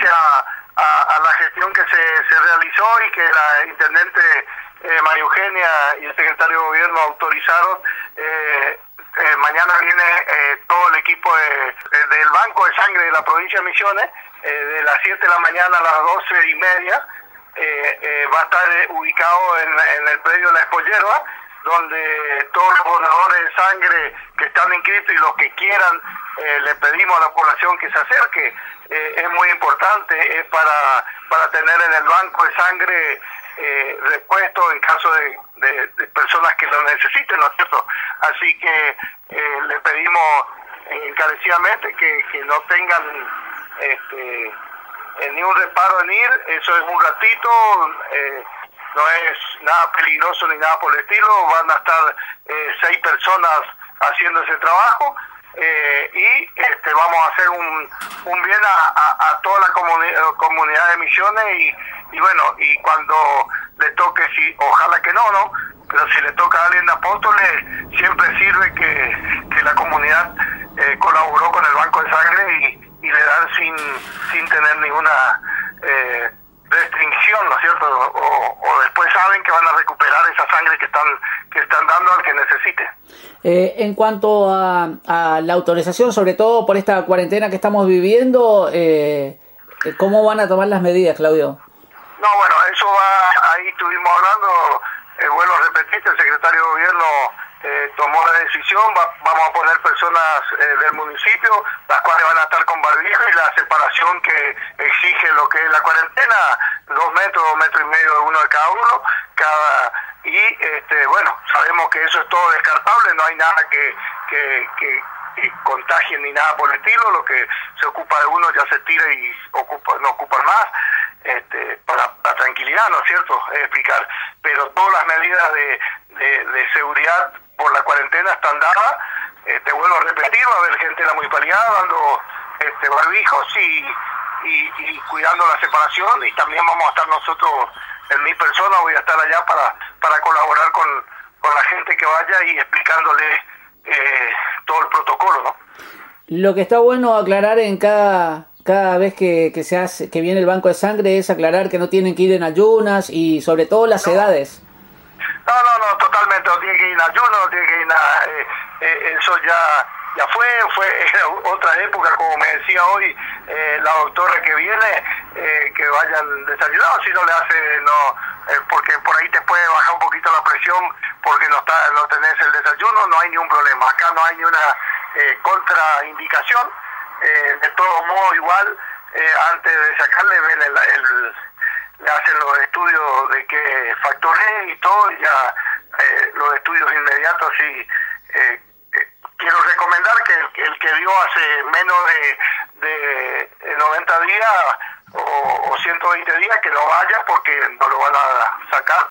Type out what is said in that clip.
gracias a la gestión que se realizó y que la intendente María Eugenia y el secretario de gobierno autorizaron, mañana viene todo el equipo del Banco de Sangre de la provincia de Misiones, de las 7 de la mañana a las 12:30, va a estar ubicado en el predio de la Espollerba, donde todos los donadores de sangre que están inscritos y los que quieran, le pedimos a la población que se acerque. Es muy importante, es para tener en el banco de sangre repuesto en caso de personas que lo necesiten, ¿no es cierto? Así que le pedimos encarecidamente que no tengan ni un reparo en ir. Eso es un ratito, no es nada peligroso ni nada por el estilo. Van a estar 6 personas haciendo ese trabajo, y vamos a hacer un bien a toda la comunidad de Misiones, y bueno, y cuando le toque, si ojalá que no, pero si le toca a alguien de Apóstoles, siempre sirve que la comunidad colaboró con el Banco de Sangre y le dan sin tener ninguna restricción, ¿no es cierto? O después saben que van a recuperar esa sangre que están dando al que necesite. En cuanto a la autorización, sobre todo por esta cuarentena que estamos viviendo, ¿cómo van a tomar las medidas, Claudio? No, bueno, eso va, ahí estuvimos hablando, vuelvo a repetir, el secretario de gobierno tomó la decisión. Vamos a poner personas del municipio, las cuales van a estar con barbijo y la separación que exige lo que es la cuarentena, 2 metros, 2 metros y medio de uno de cada uno, bueno, sabemos que eso es todo descartable, no hay nada que contagien ni nada por el estilo. Lo que se ocupa de uno ya se tira y no ocupan más, para la tranquilidad, ¿no es cierto? Es explicar, pero todas las medidas de seguridad por la cuarentena están dadas. Te vuelvo a repetir, va a haber gente de la municipalidad dando barbijos y cuidando la separación, y también vamos a estar nosotros, en mi persona voy a estar allá para colaborar con la gente que vaya y explicándole todo el protocolo, ¿no? Lo que está bueno aclarar en cada vez que viene el banco de sangre es aclarar que no tienen que ir en ayunas, y sobre todo las edades. No, totalmente, no tiene que ir en ayuno, no tiene que ir nada, eso ya fue otra época, como me decía hoy la doctora que viene, que vayan desayunados, si no le hace, porque por ahí te puede bajar un poquito la presión porque no tenés el desayuno, no hay ningún problema, acá no hay ni una contraindicación. De todos modos, igual, antes de sacarle, ven le hacen los estudios de qué factor es y todo, y ya los estudios inmediatos. Y quiero recomendar que el que dio hace menos de 90 días o 120 días, que no vaya, porque no lo van a sacar.